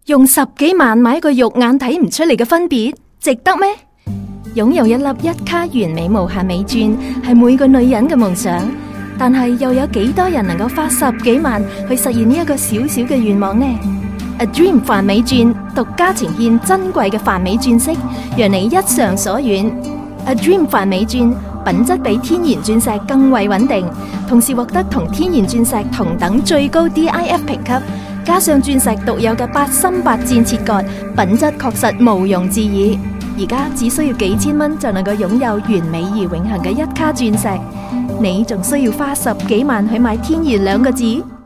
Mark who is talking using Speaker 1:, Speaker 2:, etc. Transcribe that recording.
Speaker 1: 用10幾萬買一個肉眼睇唔出嚟嘅分別，值得咩？擁有一粒1卡完美無限美鑽係每個女人嘅夢想，但係又有幾多人能夠花10幾萬去實現呢一個小小嘅願望呢？ A Dream 梵美鑽獨家呈現珍貴嘅梵美鑽飾，讓你一償所願。A Dream 梵美鑽品質比天然鑽石更為穩定，同時獲得同天然鑽石同等最高 DIF 評級，加上鑽石獨有嘅8芯8箭切割，品質確實毋庸置疑。而家只需要幾千蚊就能夠擁有完美而永恆嘅1卡鑽石，你仲需要花10幾萬去買天然2個字？